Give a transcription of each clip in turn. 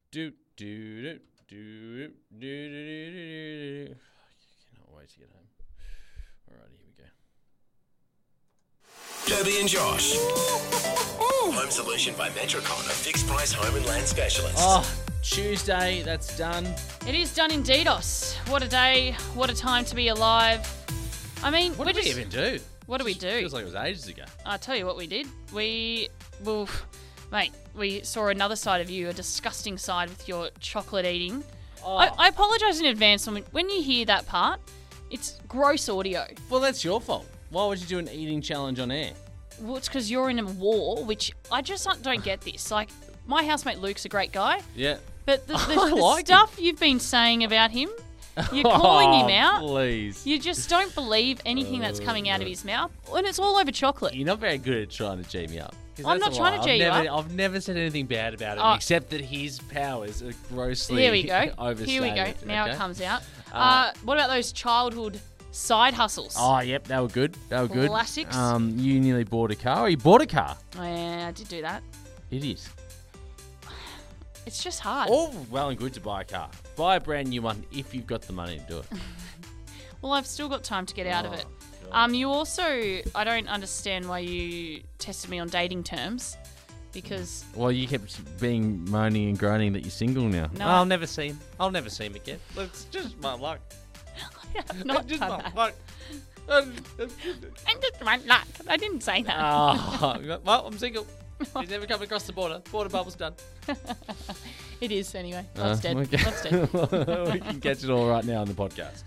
Do do do do do do. Cannot wait to get home. All right, here we go. Herbie and Josh. Home Solution by Metricon, a fixed price home and land specialist. Oh, Tuesday, that's done. It is done indeedos. What a day. What a time to be alive. I mean, What did we even do? What do we do? Feels like it was ages ago. I'll tell you what we did. Mate, we saw another side of you, a disgusting side with your chocolate eating. Oh. I apologise in advance when you hear that part. It's gross audio. Well, that's your fault. Why would you do an eating challenge on air? Well, it's because you're in a war, which I just don't get this. Like, my housemate Luke's a great guy, Yeah. but the like stuff you've been saying about him, you're calling him out. Please. You just don't believe anything that's coming out of his mouth, and it's all over chocolate. You're not very good at trying to G me up. 'Cause I'm that's not a lie. trying to G you up. I've never said anything bad about him, Oh. except that his powers are grossly Here we go. overstated. Here we go. Now okay? it comes out. What about those childhood side hustles? Oh, yep, they were good. They were good. Classics. You nearly bought a car. Or you bought a car. Yeah, I did do that. It is. It's just hard. All well and good to buy a car. Buy a brand new one if you've got the money to do it. Well, I've still got time to get out of it. God. You also, I don't understand why you tested me on dating terms, because Well, you kept being moaning and groaning that you're single now. No. I'll never see him. I'll never see him again. Look, it's just my luck. I've not just done my that. luck. And just my luck. I didn't say that. Oh, well, I'm single. He's never come across the border. Border bubble's done. It is anyway. Love's dead. Okay. Love's dead. We can catch it all right now on the podcast.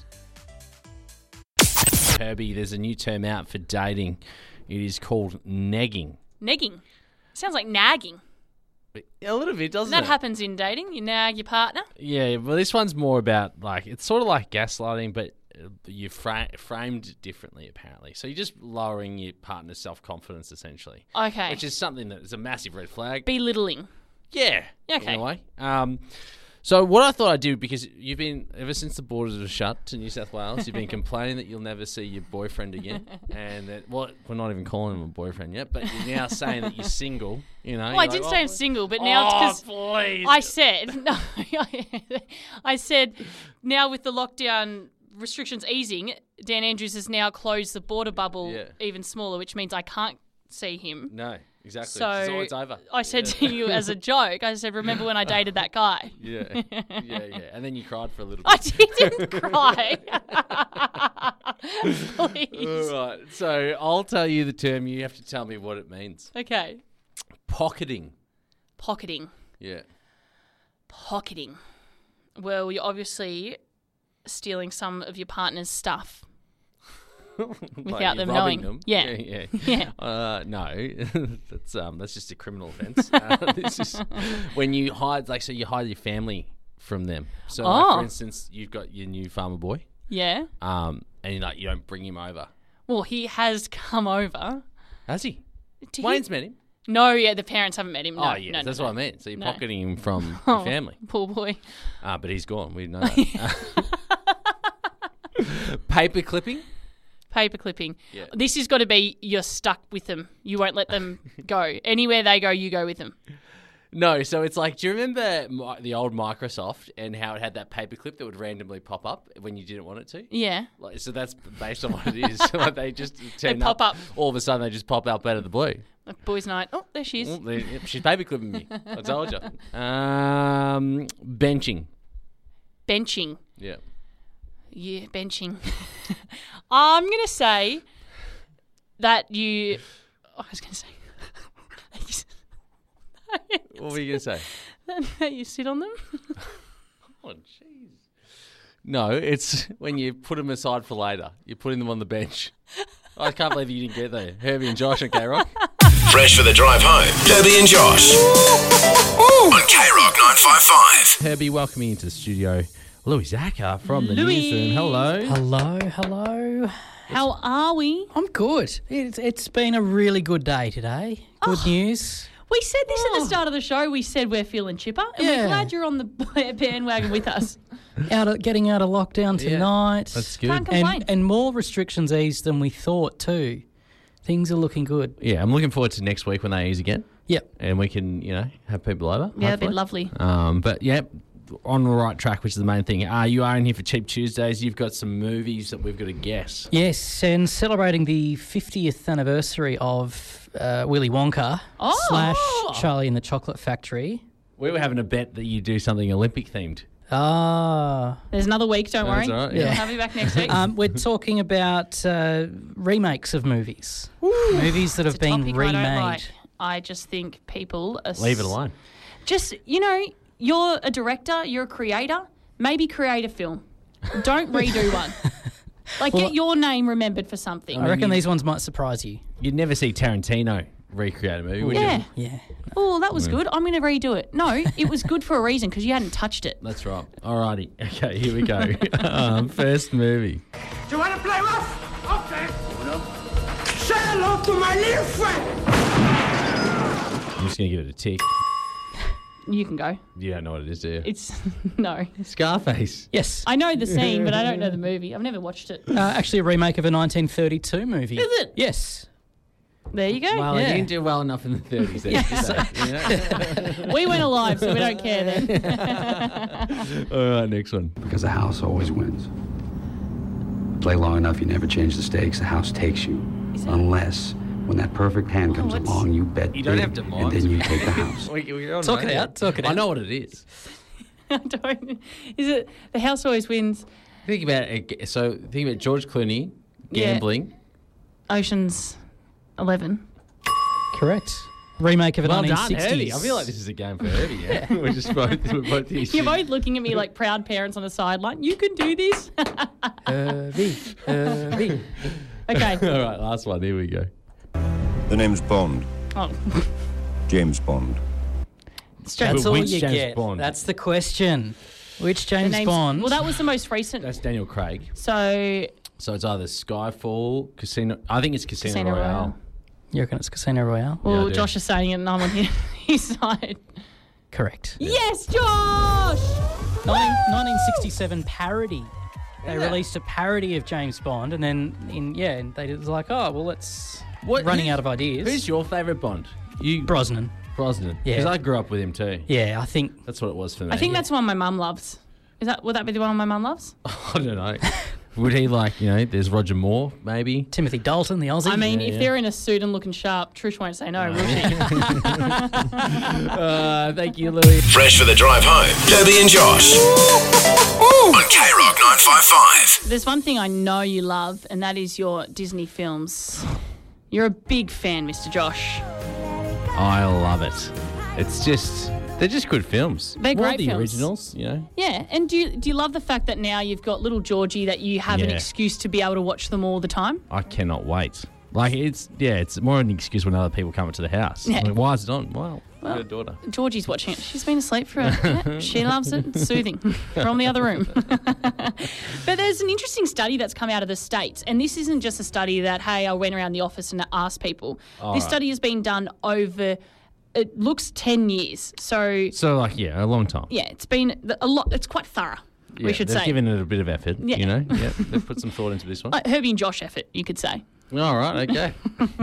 Herbie, there's a new term out for dating. It is called negging. Negging. Sounds like nagging. A little bit, doesn't That it? happens in dating. You nag your partner. Yeah, well, this one's more about, like, it's sort of like gaslighting, but you framed differently, apparently. So you're just lowering your partner's self-confidence, essentially. Okay. Which is something that is a massive red flag. Belittling. Yeah. Okay. In a way. So what I thought I'd do, because you've been, ever since the borders were shut to New South Wales, you've been complaining that you'll never see your boyfriend again. And that, well, we're not even calling him a boyfriend yet, but you're now saying that you're single, you know. Well, I did say I'm single, but now it's because please. I said, no, I said now with the lockdown restrictions easing, Dan Andrews has now closed the border bubble even smaller, which means I can't see him. No, exactly. So it's over. I said to you as a joke, I said, remember when I dated that guy? Yeah. And then you cried for a little I bit. didn't cry. Please. All right. So I'll tell you the term. You have to tell me what it means. Okay. Pocketing. Pocketing. Yeah. Pocketing. Well, you're obviously stealing some of your partner's stuff. Without them robbing knowing. them. Yeah. Yeah. No, that's just a criminal offence. This is when you hide, so you hide your family from them. So, for instance, you've got your new farmer boy, Yeah. and you don't bring him over. Well, he has come over. Has he? Did Wayne's he? met him. No, yeah, the parents haven't met him. No, Oh, yeah, no, that's no, what I no. meant. So you're No. pocketing him from Oh, your family. Poor boy. But he's gone. We know that. Paper clipping. Paper clipping. Yeah. This has got to be you're stuck with them. You won't let them go. Anywhere they go, you go with them. No, so it's like, do you remember the old Microsoft and how it had that paperclip that would randomly pop up when you didn't want it to? Yeah. So that's based on what it is. Like they just turn pop up. All of a sudden, they just pop up out of the blue. Like boys' night. Oh, there she is. Oh, she's paperclipping me. I told you. Benching. Benching. Yeah. Yeah, benching. I'm going to say that you... I was going to say... What were you going to say? that you sit on them. Oh, jeez. No, it's when you put them aside for later. You're putting them on the bench. I can't believe you didn't get there. Herbie and Josh on K-Rock. Fresh for the drive home. Herbie and Josh. On K-Rock 955. Herbie, welcoming into the studio, Louis Zaka from the newsroom. Hello. Hello. How are we? I'm good. It's been a really good day today. Good news. We said this at the start of the show. We said we're feeling chipper, and we're Yeah. glad you're on the bandwagon with us. Getting out of lockdown tonight. That's good. Can't complain. And more restrictions eased than we thought too. Things are looking good. Yeah, I'm looking forward to next week when they ease again. Yep. And we can, have people over. Yeah, that'd be hopefully. lovely. But yeah, on the right track, which is the main thing. You are in here for Cheap Tuesdays. You've got some movies that we've got to guess. Yes, and celebrating the 50th anniversary of Willy Wonka / Charlie and the Chocolate Factory. We were having a bet that you do something Olympic themed. There's another week, don't worry. That's all right, We'll yeah. have you back next week. We're talking about remakes of movies. Movies that have It's a been topic I remade. don't like. I just think people are... Leave it alone. Just, you're a director, you're a creator, maybe create a film. Don't redo one. Get your name remembered for something. I reckon these ones might surprise you. You'd never see Tarantino recreate a movie, would Yeah. you? Yeah. Oh, that was good. I'm going to redo it. No, it was good for a reason because you hadn't touched it. That's right. Alrighty. Okay, here we go. First movie. Do you want to play rough? Okay. Say hello to my little friend. I'm just going to give it a tick. You can go. You don't know what it is, do you? It's... No. Scarface. Yes. I know the scene, but I don't know the movie. I've never watched it. Actually, a remake of a 1932 movie. Is it? Yes. There you go. Well, Yeah. they didn't do well enough in the 30s. Then, did they? We went alive, so we don't care then. All right, next one. Because the house always wins. Play long enough, you never change the stakes. The house takes you. Unless, when that perfect hand comes what's- along, you bet You don't big, have to and mind. then you take the house. Talk it out. Talk it I out. know what it is. I don't... Is it The House Always Wins? Think about it. So think about George Clooney Yeah. gambling. Ocean's 11. Correct. Remake of a Well 1960s. done, Herbie. I feel like this is a game for Herbie. Yeah, we're both the You're both looking at me like proud parents on the sideline. You can do this. Herbie. Herbie. Okay. All right, last one. Here we go. The name's Bond. Oh, James Bond. straight. That's But all which you James get. Bond? That's the question. Which The James name's- Bond? Well, that was the most recent. That's Daniel Craig. So, So it's either Skyfall, Casino. I think it's Casino, Casino Royale. Royale. You reckon it's Casino Royale? Well, I do. Josh is saying it and I'm on his side. Correct. Yes, Josh! 1967 parody. They Yeah. released a parody of James Bond, and then they was like, oh well, let's running who's- out of ideas. Who's your favourite Bond? You Brosnan? Brosnan. Yeah. Because I grew up with him too. Yeah, I think That's what it was for me. I think that's the one my mum loves. Would that be the one my mum loves? I don't know. Would he there's Roger Moore, maybe? Timothy Dalton, the Aussie. I mean, Yeah, if yeah. they're in a suit and looking sharp, Trish won't say no, will she? Thank you, Louis. Fresh for the drive home. Debbie and Josh. On K Rock 955. There's one thing I know you love, and that is your Disney films. You're a big fan, Mr. Josh. I love it. They're just good films. They're More great the films. originals, Yeah, and do you love the fact that now you've got little Georgie that you have an Yeah. excuse to be able to watch them all the time? I cannot wait. It's more an excuse when other people come up to the house. Yeah. Like, why is it on? Well, I've got a daughter. Georgie's watching it. She's been asleep for she loves it. It's soothing from the other room. But there's an interesting study that's come out of the States. And this isn't just a study that, hey, I went around the office and asked people. This study has been done over, it looks 10 years. So, So, a long time. yeah, it's been a lot. It's quite thorough, we should they've say. given it a bit of effort, Yeah. Yeah, they've put some thought into this one. Herbie and Josh effort, you could say. All right, okay.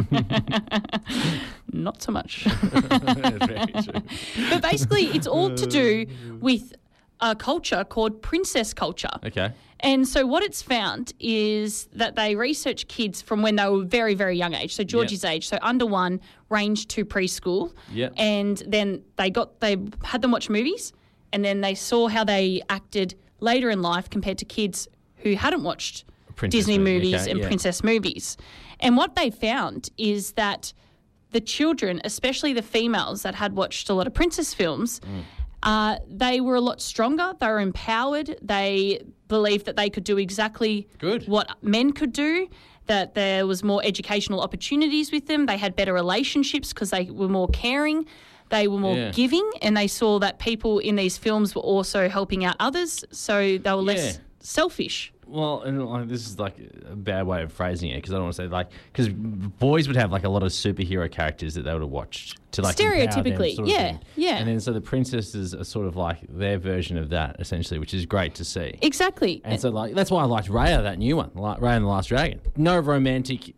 Not so much. Very true. But basically, it's all to do with a culture called princess culture. Okay. And so what it's found is that they research kids from when they were very, very young age. So Georgie's age, so under one, ranged to preschool. Yep. And then they had them watch movies, and then they saw how they acted later in life compared to kids who hadn't watched Princess Disney movie, movies okay, and yeah. princess movies. And what they found is that the children, especially the females that had watched a lot of princess films, they were a lot stronger. They were empowered. They believed that they could do exactly Good. what men could do, that there was more educational opportunities with them. They had better relationships because they were more caring. They were more Yeah. giving, and they saw that people in these films were also helping out others, so they were less Yeah. selfish. Well, and this is a bad way of phrasing it because I don't want to say because boys would have a lot of superhero characters that they would have watched to empower them, Stereotypically, sort of yeah, thing. yeah. And then so the princesses are sort of their version of that essentially, which is great to see. Exactly. And so that's why I liked Raya, that new one, like Raya and the Last Dragon. No romantic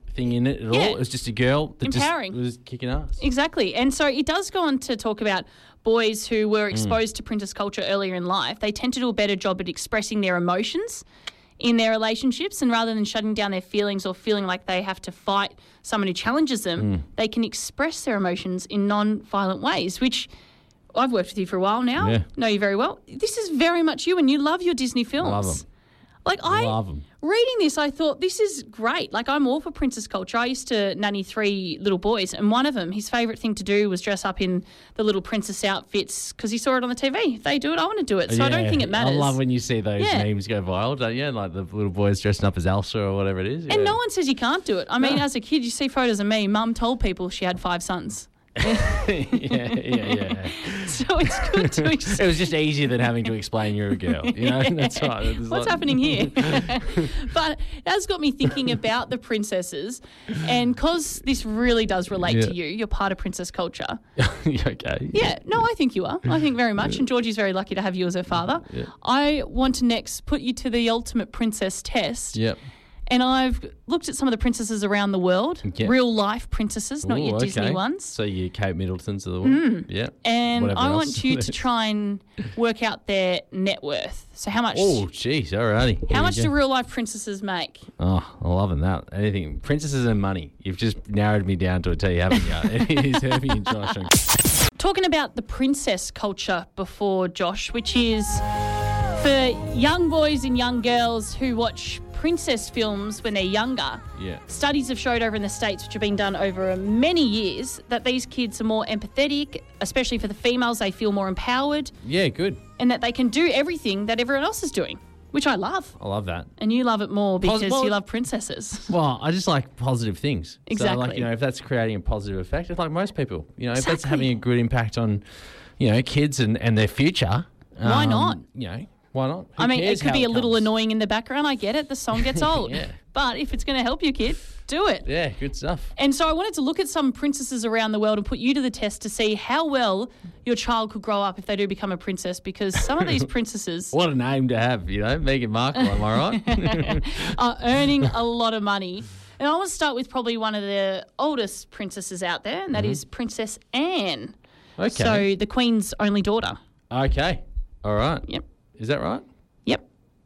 thing in it at Yeah. all. It was just a girl that Empowering. just was kicking ass. Exactly. And so it does go on to talk about boys who were exposed to princess culture earlier in life. They tend to do a better job at expressing their emotions in their relationships, and rather than shutting down their feelings or feeling like they have to fight someone who challenges them, they can express their emotions in non-violent ways, which I've worked with you for a while now, Yeah. know you very well. This is very much you, and you love your Disney films. Love 'em. Like Love 'em. reading this, I thought this is great. Like I'm all for princess culture. I used to nanny 3 little boys, and one of them, his favourite thing to do was dress up in the little princess outfits because he saw it on the TV. If they do it, I want to do it. So I don't think it matters. I love when you see those Yeah. memes go viral, don't you? Like the little boys dressing up as Elsa or whatever it is. And no one says you can't do it. I mean, as a kid, you see photos of me. Mum told people she had 5 sons. yeah. So it's good to It was just easier than having to explain you're a girl. You know, that's right. There's What's like- happening here? But it has got me thinking about the princesses, and because this really does relate to you, you're part of princess culture. Okay. Yeah, no, I think you are. I think very much. And Georgie's very lucky to have you as her father. Yeah. I want to next put you to the ultimate princess test. Yep. And I've looked at some of the princesses around the world, Yeah. real life princesses, not your Ooh, Disney okay. ones. So your Kate Middletons of the world. Yeah. And Whatever I else want you there to is. try and work out their net worth. So how much? Oh, jeez. Alrighty. How much do real life princesses make? Oh, I'm loving that. Anything. Princesses and money. You've just narrowed me down to a T, haven't you? It is Herbie and Josh. Talking about the princess culture before, Josh, which is for young boys and young girls who watch princess films when they're younger. Yeah. Studies have showed over in the States, which have been done over many years, that these kids are more empathetic, especially for the females. They feel more empowered, Yeah, good. and that they can do everything that everyone else is doing, which I love. I love that. And you love it more because well- you love princesses. Well, I just like positive things. So, Exactly. like, if that's creating a positive effect, it's like most people. If that's Exactly. having a good impact on, kids and their future. Why not? Why not? Who I mean, it cares could how be a little comes? annoying in the background. I get it. The song gets old. Yeah. But if it's going to help your kid, do it. Yeah, good stuff. And so I wanted to look at some princesses around the world and put you to the test to see how well your child could grow up if they do become a princess, because some of these princesses What a name to have, Meghan Markle, am I right? are earning a lot of money. And I want to start with probably one of the oldest princesses out there, and that is Princess Anne. Okay. So the Queen's only daughter. Okay. All right. Yep. Is that right? Yep.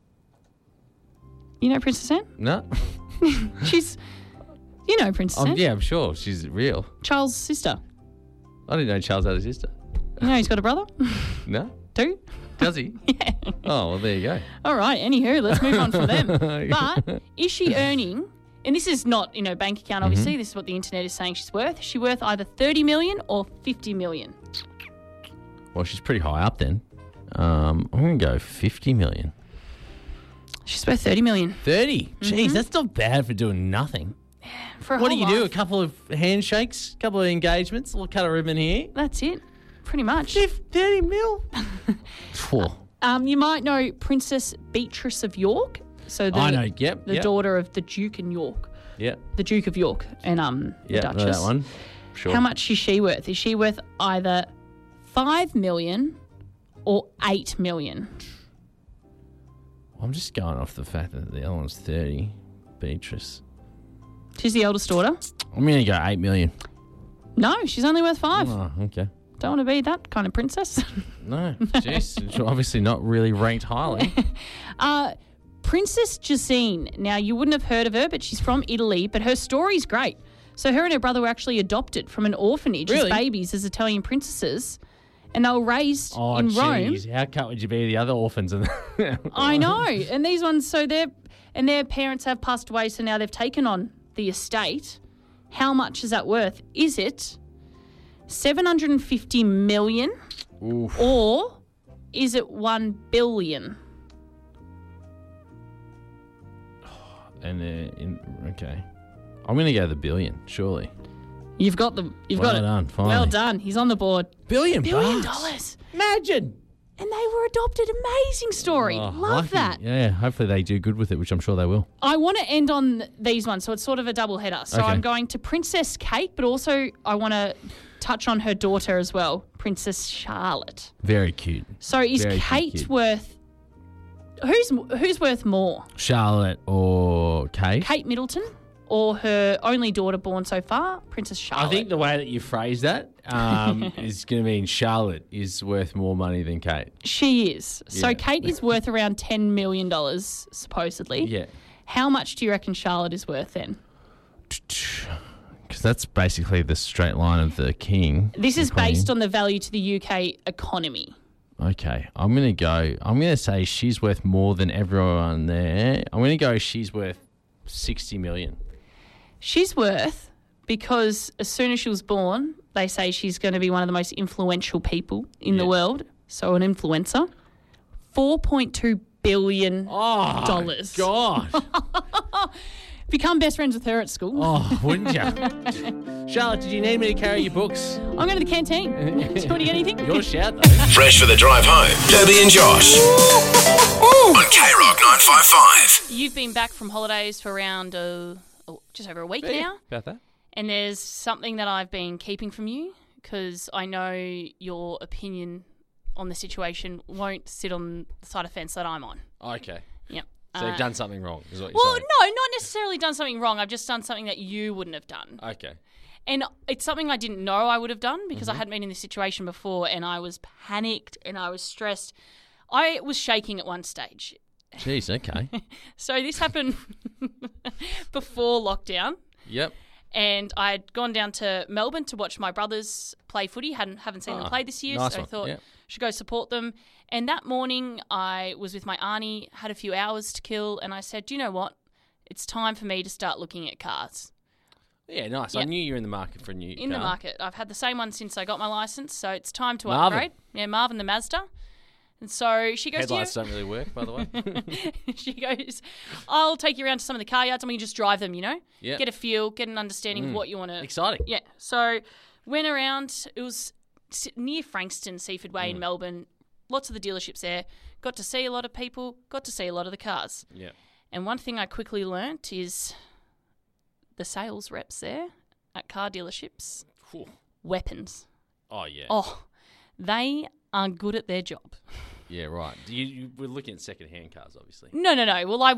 You know Princess Anne? No. She's, Princess Anne. Yeah, I'm sure. She's real. Charles' sister. I didn't know Charles had a sister. You know he's got a brother? No? 2? Does he? Yeah. Oh, well, there you go. All right, anywho, let's move on from them. But is she earning, and this is not, bank account, obviously, this is what the internet is saying she's worth. Is she worth either 30 million or 50 million? Well, she's pretty high up then. I'm going to go 50 million. She's worth 30 million. 30? Jeez, that's not bad for doing nothing. For a What do whole you do? A life. couple of handshakes, a couple of engagements, a little cut of ribbon here. That's it, pretty much. 30 mil? Phew. You might know Princess Beatrice of York. So I know, yep. the daughter of the Duke in York. Yep. The Duke of York and the Yeah, Duchess. know that one. Sure. How much is she worth? Is she worth either 5 million or 8 million? I'm just going off the fact that the other one's 30. Beatrice. She's the eldest daughter. I'm going to go 8 million. No, she's only worth 5. Oh, okay. Don't want to be that kind of princess. No, jeez. She's obviously not really ranked highly. Princess Jacine. Now, you wouldn't have heard of her, but she's from Italy, but her story's great. So her and her brother were actually adopted from an orphanage Really? as babies as Italian princesses, and they were raised Oh, in Rome. jeez. How cut would you be the other orphans? I know. And these ones, so their parents have passed away, so now they've taken on the estate. How much is that worth? Is it 750 million Oof. or is it 1 billion? Okay. I'm going to go the billion, surely. You've got the. You've Well got it. done, finally. Well done. He's on the board. $1 billion? $1 billion. Imagine. And they were adopted. Amazing story. Oh, Love lucky. that. Yeah, hopefully they do good with it, which I'm sure they will. I want to end on these ones, so it's sort of a double header. So Okay. I'm going to Princess Kate, but also I want to touch on her daughter as well, Princess Charlotte. Very cute. So is Very Kate cute. worth? Who's worth more? Charlotte or Kate? Kate Middleton or her only daughter born so far, Princess Charlotte? I think the way that you phrase that is going to mean Charlotte is worth more money than Kate. She is. So Yeah. Kate is worth around $10 million, supposedly. Yeah. How much do you reckon Charlotte is worth then? Because that's basically the straight line of the king. This is based on the value to the UK economy. Okay, I'm going to say she's worth more than everyone there. I'm going to go she's worth 60 million. She's worth, because as soon as she was born, they say she's going to be one of the most influential people in the world. So an influencer. $4.2 billion. Oh, God. Become best friends with her at school. Oh, wouldn't you? Charlotte, did you need me to carry your books? I'm going to the canteen. Do you want to get anything? Your shout, though. Fresh for the drive home. Debbie and Josh. On K-Rock 955. You've been back from holidays for around just over a week now. About that. And there's something that I've been keeping from you because I know your opinion on the situation won't sit on the side of the fence that I'm on. Okay. Yep. So you've done something wrong, is what you're Well, saying? no, not necessarily done something wrong. I've just done something that you wouldn't have done. Okay. And it's something I didn't know I would have done because I hadn't been in this situation before and I was panicked and I was stressed. I was shaking at one stage. Jeez, okay. So this happened before lockdown. Yep. And I'd gone down to Melbourne to watch my brothers play footy. Haven't seen them play this year, nice so I one. thought Yep. should go support them. And that morning, I was with my auntie, had a few hours to kill, and I said, "Do you know what? It's time for me to start looking at cars." Yeah, nice. I Yep. knew you were in the market for a new In the car. market, I've had the same one since I got my license, so it's time to Marvin. upgrade. Yeah, Marvin the Mazda. And so she goes, Headlights don't really work, by the way. she goes, "I'll take you around to some of the car yards and we can just drive them, you know? Yep. Get a feel, get an understanding of what you want to..." Exciting. Yeah. So went around. It was near Frankston, Seaford Way in Melbourne. Lots of the dealerships there. Got to see a lot of people. Got to see a lot of the cars. Yeah. And one thing I quickly learnt is the sales reps there at car dealerships, Whew. weapons. Oh, yeah. Oh, they are good at their job. Yeah, right. You were looking at second-hand cars, obviously. No. Well, I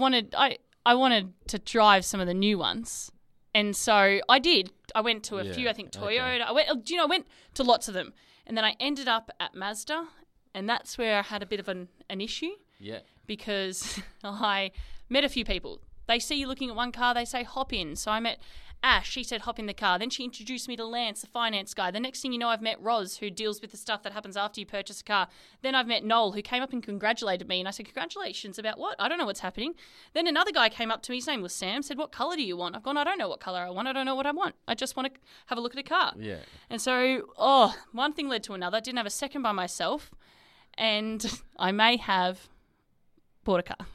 wanted to drive some of the new ones. And so I did. I went to a Yeah, few, I think Toyota. okay. I went to lots of them. And then I ended up at Mazda, and that's where I had a bit of an issue Yeah. because I met a few people. They see you looking at one car, they say, "Hop in." So I met Ash. She said, "Hop in the car." Then she introduced me to Lance, the finance guy. The next thing you know, I've met Roz, who deals with the stuff that happens after you purchase a car. Then I've met Noel, who came up and congratulated me. And I said, "Congratulations about what? I don't know what's happening." Then another guy came up to me. His name was Sam. Said, "What colour do you want?" I've gone, "I don't know what colour I want. I don't know what I want. I just want to have a look at a car." Yeah. And so, one thing led to another. Didn't have a second by myself. And I may have bought a car.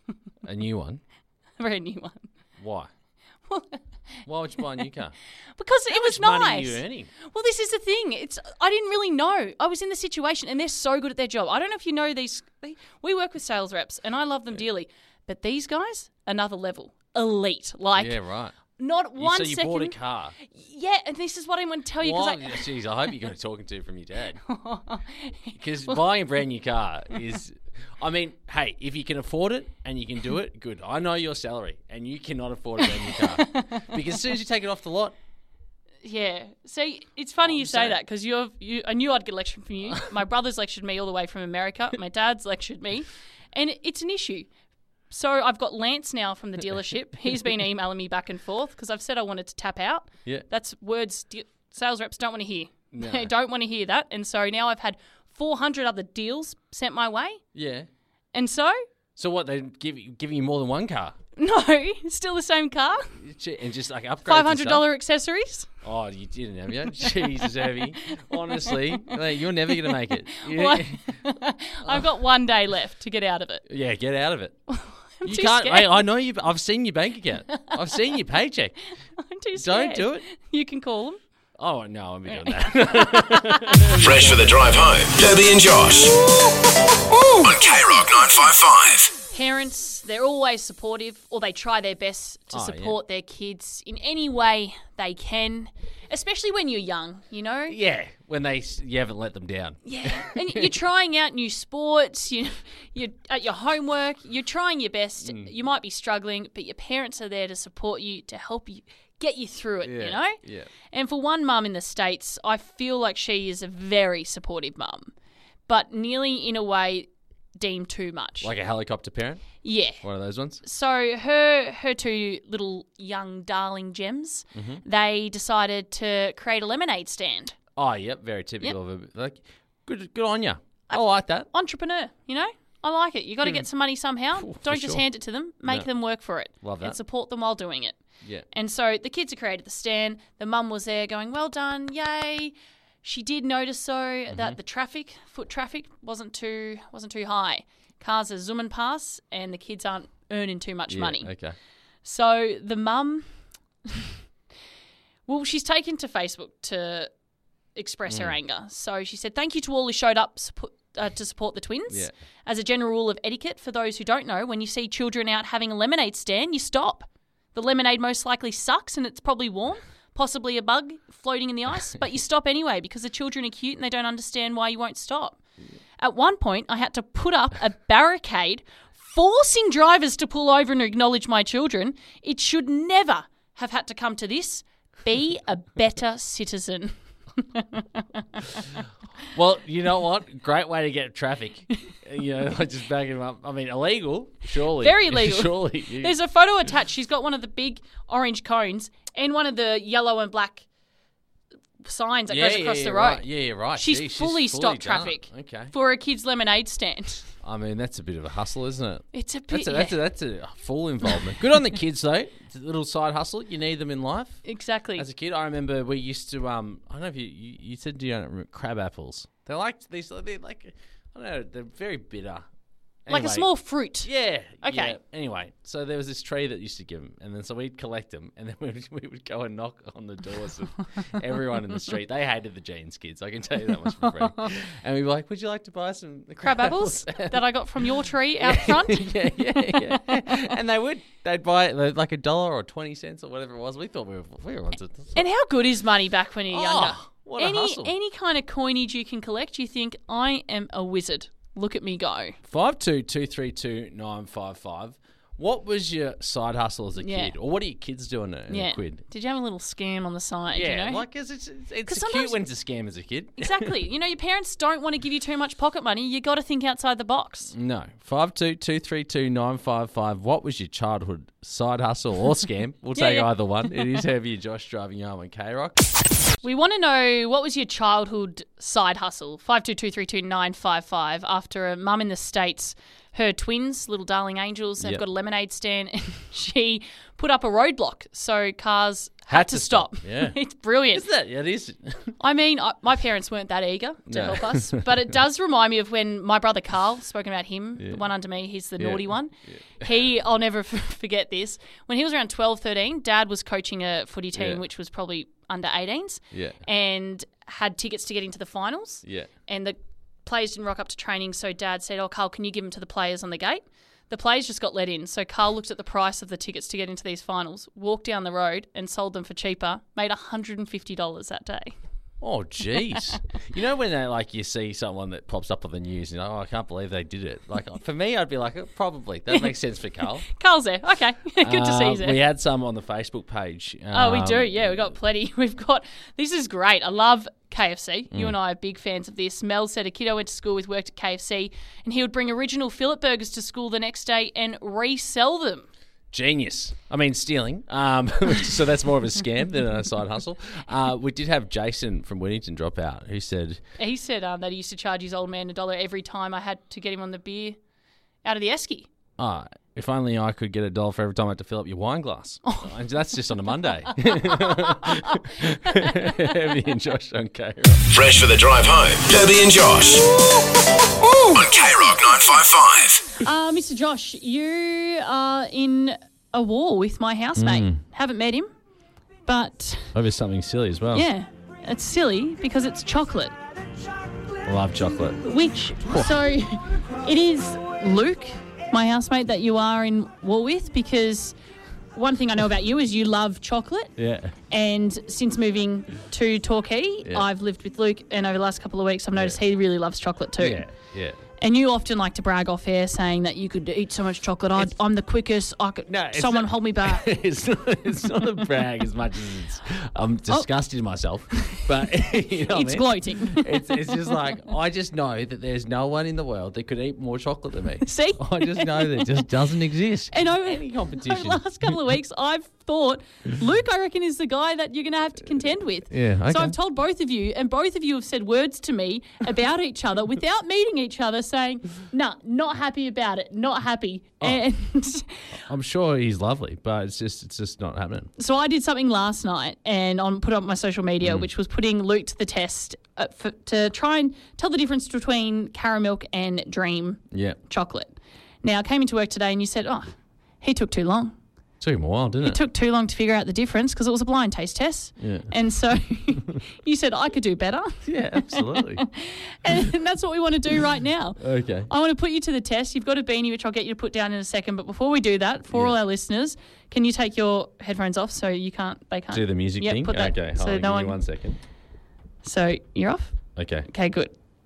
A new one? A very new one. Why? Well, Why would you buy a new car? because it was How much nice. money are you earning? Well, this is the thing. I didn't really know. I was in the situation, and they're so good at their job. I don't know if you know these. We work with sales reps, and I love them dearly. But these guys, another level, elite. Like, Yeah, right. not one So you second. bought a car. Yeah, and this is what I want to tell you Why? because Jeez, I hope you got a talking to from your dad. Because buying a brand new car is... I mean, hey, if you can afford it and you can do it, good. I know your salary and you cannot afford a brand new car. Because as soon as you take it off the lot... Yeah. So it's funny you say saying- that because I knew I'd get a lecture from you. My brother's lectured me all the way from America. My dad's lectured me. And it's an issue. So I've got Lance now from the dealership. He's been emailing me back and forth because I've said I wanted to tap out. Yeah. That's words sales reps don't want to hear. No. They don't want to hear that. And so now I've had 400 other deals sent my way. Yeah. And so, So what, they're giving you more than one car? no, still the same car. And just like upgrades and stuff? $500 accessories. Oh, you didn't, have you? Jesus, Heavy. Honestly, mate, you're never going to make it. Well, I've got 1 day left to get out of it. Yeah, get out of it. You too can't. scared. Mate, I know you. I've seen your bank account. I've seen your paycheck. I'm too Don't scared. do it. You can call them. Oh no, I'm doing that. Fresh for the drive home. Debbie and Josh. On K-Rock 955. Parents, they're always supportive or they try their best to Oh, support their kids in any way they can. especially when you're young, you know? Yeah, when you haven't let them down. Yeah. And you're trying out new sports, you're at your homework, you're trying your best. You might be struggling, but your parents are there to support you, to help you get you through it, you know? Yeah. And for one mum in the States, I feel like she is a very supportive mum, but nearly in a way deemed too much. Like a helicopter parent? Yeah. One of those ones? So her two little young darling gems, they decided to create a lemonade stand. Oh, yep, very typical of a good on you. I like that. Entrepreneur, you know? I like it. You got to get some money somehow. Don't just sure. hand it to them. Make them work for it. Love that. And support them while doing it. Yeah. And so the kids have created the stand. The mum was there going, well done, yay. She did notice, though, that the foot traffic, wasn't too high. Cars are zooming past and the kids aren't earning too much money. Okay. So the mum, well, she's taken to Facebook to express her anger. So she said, thank you to all who showed up to support the twins. Yeah. As a general rule of etiquette, for those who don't know, when you see children out having a lemonade stand, you stop. The lemonade most likely sucks and it's probably warm, possibly a bug floating in the ice, but you stop anyway because the children are cute and they don't understand why you won't stop. At one point, I had to put up a barricade forcing drivers to pull over and acknowledge my children. It should never have had to come to this. Be a better citizen. Well, you know what? Great way to get traffic. Just backing them up. I mean, illegal, surely. Very illegal. Surely. Yeah. There's a photo attached. She's got one of the big orange cones and one of the yellow and black signs that goes across the road. Right. Yeah, you're right. She's fully stopped traffic for a kid's lemonade stand. I mean, that's a bit of a hustle, isn't it? It's a bit. That's a full involvement. Good on the kids, though. It's a little side hustle. You need them in life. Exactly. As a kid, I remember we used to. I don't know if you said you don't remember crab apples. They're like these. They're like I don't know. They're very bitter. Like a small fruit. Yeah. Okay. Yeah. Anyway, so there was this tree that used to give them, and then so we'd collect them, and then we would go and knock on the doors of everyone in the street. They hated the Jeans kids, I can tell you that much for free. And we'd be like, "Would you like to buy some crab apples that I got from your tree out front?" yeah. And they'd buy it like $1 or 20 cents or whatever it was. We thought we were on to. And how good is money back when you're younger? What a hustle. Any kind of coinage you can collect, you think, I am a wizard. Look at me go. 52232955. What was your side hustle as a kid? Or what are your kids doing in a quid? Did you have a little scam on the side, Yeah, you know? like it's cute when it's a scam as a kid. Exactly. Your parents don't want to give you too much pocket money. You got to think outside the box. No. 52232955. What was your childhood side hustle or scam? We'll take either one. It is Heavy and Josh driving home on K-Rock. We want to know, what was your childhood side hustle? 52232955. After a mum in the States, her twins, little darling angels, they've got a lemonade stand, and she put up a roadblock so cars had to stop. Yeah. It's brilliant. Is that? Yeah, it is. I mean, my parents weren't that eager to help us, but it does remind me of when my brother Carl, spoken about him, the one under me, he's the naughty one. Yeah. I'll never forget this. When he was around 12, 13, Dad was coaching a footy team, which was probably under 18s, and had tickets to get into the finals. Yeah. And the players didn't rock up to training, so Dad said, Carl, can you give them to the players on the gate? The players just got let in, so Carl looked at the price of the tickets to get into these finals, walked down the road and sold them for cheaper, made $150 that day. Oh, jeez. You know when you see someone that pops up on the news and I can't believe they did it. Like for me, I'd be like, probably. That makes sense for Carl. Carl's there. Okay. Good to see you there. We had some on the Facebook page. We do. Yeah, we've got plenty. This is great. I love KFC. You and I are big fans of this. Mel said a kid I went to school with worked at KFC and he would bring original fillet burgers to school the next day and resell them. Genius. I mean, stealing. So that's more of a scam than a side hustle. We did have Jason from Whittington drop out who said... He said that he used to charge his old man $1 every time I had to get him on the beer out of the esky. If only I could get $1 for every time I had to fill up your wine glass. And that's just on a Monday. Heavy and Josh on K-Rock. Fresh for the drive home. Debbie and Josh. On K-Rock 955. Mr. Josh, you are in a war with my housemate. Haven't met him, but... Over something silly as well. Yeah, it's silly because it's chocolate. I love chocolate. So it is Luke, my housemate, that you are in war with, because one thing I know about you is you love chocolate. Yeah. And since moving to Torquay, I've lived with Luke, and over the last couple of weeks, I've noticed he really loves chocolate too. Yeah. Yeah. And you often like to brag off air, saying that you could eat so much chocolate. I'm the quickest. Someone hold me back. It's not a brag as much as I'm disgusted in myself. But you know It's gloating. It's just like, I just know that there's no one in the world that could eat more chocolate than me. See? I just know that it just doesn't exist. And over any competition. Over the last couple of weeks, I've thought Luke, I reckon, is the guy that you're going to have to contend with. Yeah, okay. So I've told both of you, and both of you have said words to me about each other without meeting each other, saying, "Nah, not happy about it, not happy." And I'm sure he's lovely, but it's just not happening. so I did something last night, and put up my social media, which was putting Luke to the test to try and tell the difference between Caramilk and Dream chocolate. Now, I came into work today, and you said, "Oh, he took too long." Took him a while, didn't it? It took too long to figure out the difference because it was a blind taste test. Yeah. And so you said I could do better. Yeah, absolutely. And that's what we want to do right now. Okay. I want to put you to the test. You've got a beanie, which I'll get you to put down in a second. But before we do that, for all our listeners, can you take your headphones off so they can't Do the music thing? Put that, Okay, so hold on, no give me 1 second. So you're off? Okay. Okay, good.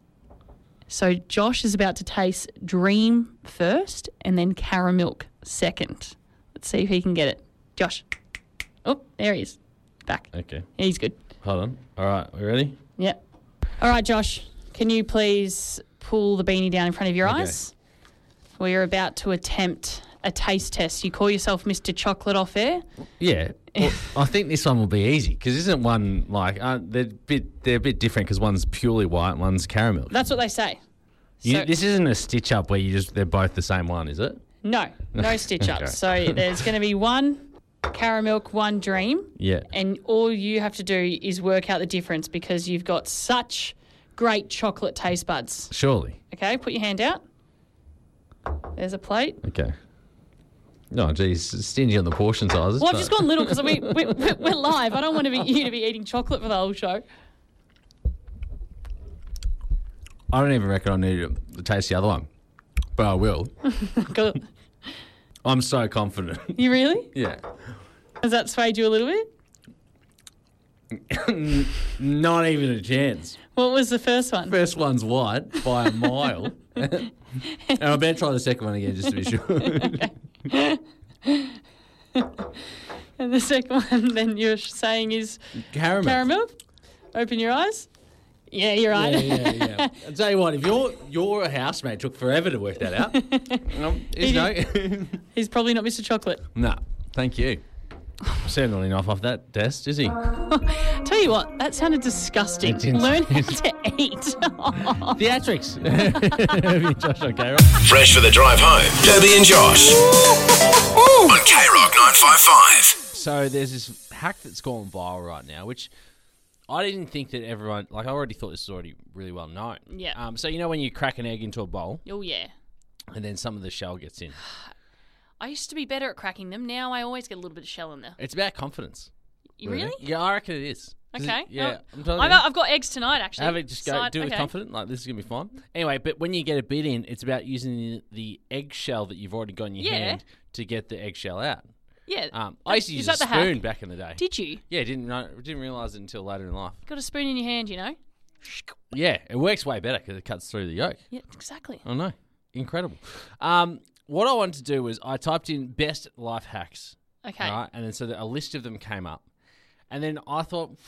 So Josh is about to taste Dream first and then Caramilk second. Let's see if he can get it. Josh. Oh, there he is. Back. Okay. Yeah, he's good. Hold on. All right, we ready? Yeah. All right, Josh, can you please pull the beanie down in front of your eyes? We are about to attempt a taste test. You call yourself Mr. Chocolate off air? Yeah. Well, I think this one will be easy because isn't one like they're a bit different because one's purely white, one's caramel. That's what they say. So, This isn't a stitch up where they're both the same one, is it? no stitch ups. Okay. So there's going to be one Caramilk, one Dream. Yeah. And all you have to do is work out the difference because you've got such great chocolate taste buds. Surely. Okay, put your hand out. There's a plate. Okay. No, geez, stingy on the portion sizes. Well, I've just gone little because we're live. I don't want you to be eating chocolate for the whole show. I don't even reckon I need to taste the other one, but I will. Good. I'm so confident. You really? Yeah. Has that swayed you a little bit? Not even a chance. What was the first one? First one's white by a mile. And I better try the second one again just to be sure. And the second one then you're saying is caramel? Open your eyes. Yeah, you're right. Yeah. I'll tell you what, if your housemate took forever to work that out, He's probably not Mr. Chocolate. No, thank you. Certainly not off that test, is he? Tell you what, that sounded disgusting. Learn how to eat. Theatrics. Josh, okay. Fresh for the drive home. Debbie and Josh. On K-Rock 955. So there's this hack that's gone viral right now, which I didn't think that everyone, I already thought this was already really well known. Yeah. So you know when you crack an egg into a bowl Oh, yeah. and then some of the shell gets in? I used to be better at cracking them. Now I always get a little bit of shell in there. It's about confidence. You really? Yeah, I reckon it is. Okay. Yeah. I've got eggs tonight, actually. Have it, just go, do it confident, like this is going to be fine. Anyway, but when you get a bit in, it's about using the eggshell that you've already got in your hand to get the eggshell out. Yeah. I used to use a spoon back in the day. Did you? Yeah, didn't realise it until later in life. Got a spoon in your hand, you know? Yeah, it works way better because it cuts through the yolk. Yeah, exactly. I know. Incredible. What I wanted to do was I typed in best life hacks. Okay. Right, and then so that a list of them came up. And then I thought,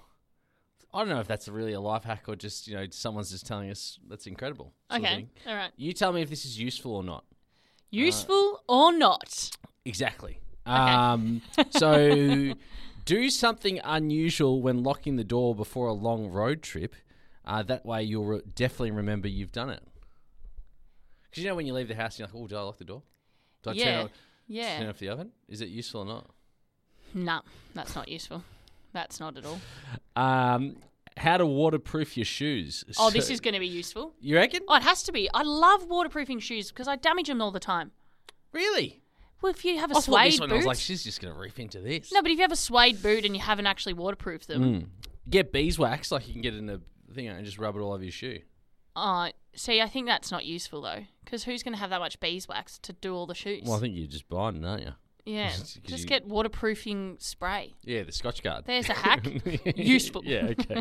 I don't know if that's really a life hack or just, someone's just telling us that's incredible. Okay. All right. You tell me if this is useful or not. Useful or not? Exactly. Okay. So do something unusual when locking the door before a long road trip. That way you'll definitely remember you've done it. Because when you leave the house, you're like, oh, did I lock the door? Did I turn off the oven? Is it useful or not? No, that's not useful. That's not at all. How to waterproof your shoes. Oh, this is going to be useful. You reckon? Oh, it has to be. I love waterproofing shoes because I damage them all the time. Really? Well, if you have a I suede this one, boot... I was like, she's just going to rip into this. No, but if you have a suede boot and you haven't actually waterproofed them... Get beeswax, like you can get in a thing and just rub it all over your shoe. See, I think that's not useful, though, because who's going to have that much beeswax to do all the shoes? Well, I think you're just buying it, aren't you? Yeah, 'Cause just you- get waterproofing spray. Yeah, the Scotch Guard. There's a hack. Useful. Yeah, okay.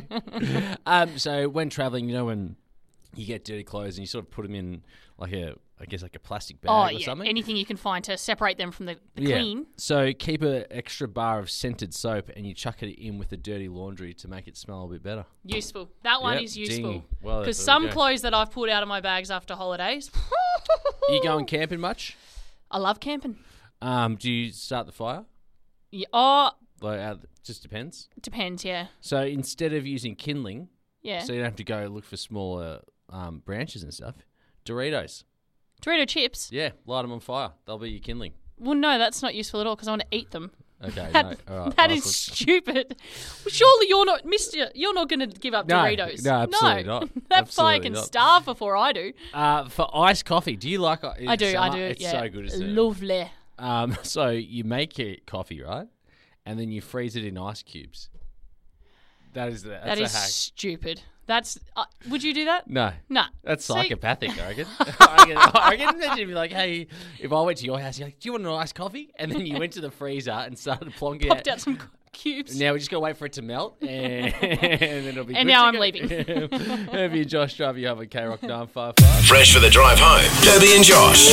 So when traveling, when you get dirty clothes and you sort of put them in like a plastic bag or something. Anything you can find to separate them from the clean. So keep an extra bar of scented soap and you chuck it in with the dirty laundry to make it smell a bit better. Useful. That one Yep, is useful. ding. Well, Because there we some go. clothes that I've pulled out of my bags after holidays. Are you going camping much? I love camping. Do you start the fire? Yeah. Just depends. Depends, yeah. So instead of using kindling, Yeah. so you don't have to go look for smaller branches and stuff, Doritos. Dorito chips. Yeah, light them on fire. They'll be your kindling. Well, no, that's not useful at all because I want to eat them. Okay, That, no. All right, that well, is stupid. Well, surely you're not, Mister. You're not going to give up No, Doritos. no, absolutely not. That fire Absolutely can not. starve before I do. For iced coffee, do you like? I do. It's yeah. so good, isn't it? Lovely. So you make your coffee, right, and then you freeze it in ice cubes. That's That a is hack. stupid. That's. Would you do that? No, No. that's See? psychopathic. I reckon. I reckon imagine you'd be like, hey, if I went to your house, you're like, do you want an iced coffee? And then you went to the freezer and started plonking Popped out some cubes. Now we just gotta wait for it to melt, and then it'll be. And good now to I'm go. leaving. Have you, Josh Driver? You have a K-Rock 955. Fresh for the drive home. Debbie and Josh.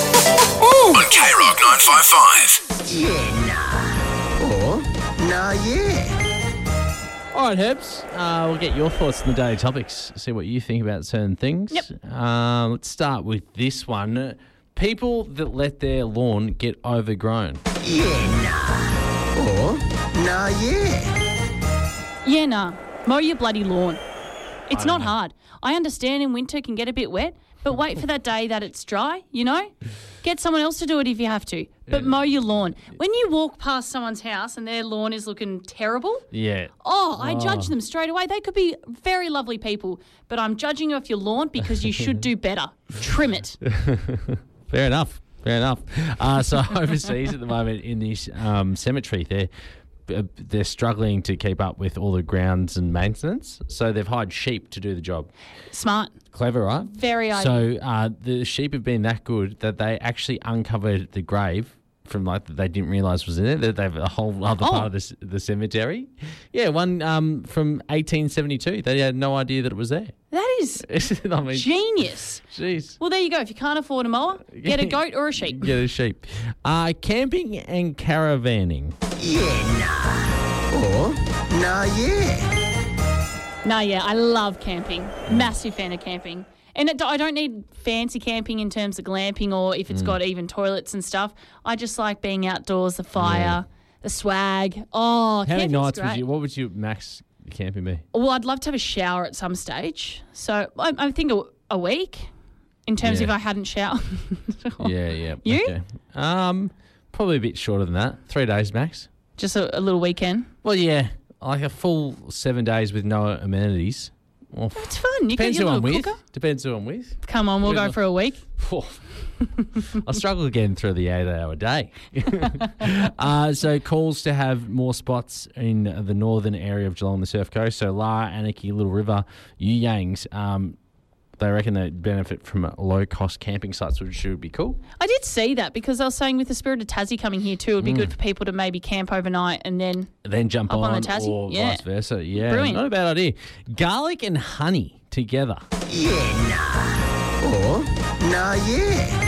On K-Rock 955. Yeah, nah. Or, nah, yeah. All right, Herbs. We'll get your thoughts on the daily topics. See what you think about certain things. Yep. Let's start with this one. People that let their lawn get overgrown. Yeah, nah. Or, nah, yeah. Yeah, nah. Mow your bloody lawn. It's not hard. I understand in winter can get a bit wet, but wait for that day that it's dry, Get someone else to do it if you have to. But mow your lawn. When you walk past someone's house and their lawn is looking terrible, Yeah. I judge them straight away. They could be very lovely people, but I'm judging you off your lawn because you should do better. Trim it. Fair enough. So overseas at the moment in this cemetery, they're struggling to keep up with all the grounds and maintenance. So they've hired sheep to do the job. Smart. Clever, right? Very ideal. So the sheep have been that good that they actually uncovered the grave from that they didn't realise was in it. They have a whole other part of the cemetery. Yeah, one from 1872. They had no idea that it was there. That is I mean, genius. jeez. Well, there you go. If you can't afford a mower, get a goat or a sheep. Get a sheep. Camping and caravanning. Yeah, nah. Or, nah, yeah. No, yeah, I love camping. Massive fan of camping. And I don't need fancy camping in terms of glamping or if it's got even toilets and stuff. I just like being outdoors, the fire, the swag. Oh, How many camping's nights great. what would your max camping be? Well, I'd love to have a shower at some stage. So I think a week in terms Yeah. of if I hadn't showered. Yeah. You? Okay. Probably a bit shorter than that. 3 days max. Just a little weekend. Well, yeah. Like a full 7 days with no amenities. Well, It's fun. You got depends your who little I'm with. cooker. Depends who I'm with. Come on, we'll go for a week. I struggle getting through the 8-hour day. So calls to have more spots in the northern area of Geelong, the Surf Coast. So La, Anarchy, Little River, Yangs. They reckon they benefit from low-cost camping sites, which should be cool. I did see that because I was saying with the Spirit of Tassie coming here too, it'd be good for people to maybe camp overnight and then Then jump Up on on the Tassie? or Yeah. vice versa. Yeah, Brilliant. not a bad idea. Garlic and honey together. Yeah, nah. Or, nah, yeah.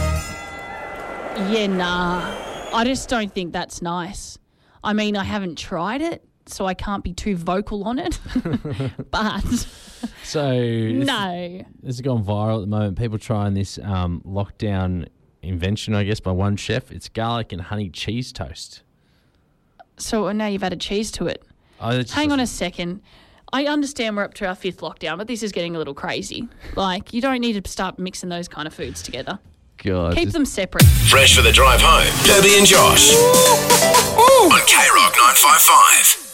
yeah, nah. I just don't think that's nice. I mean, I haven't tried it, so I can't be too vocal on it. But So this has gone viral at the moment. People trying this lockdown invention, I guess, by one chef. It's garlic and honey cheese toast. So now you've added cheese to it. Hang on a second. I understand we're up to our 5th lockdown, but this is getting a little crazy. Like, you don't need to start mixing those kind of foods together. God, Keep them separate. Fresh for the drive home. Debbie and Josh. On K-Rock 955.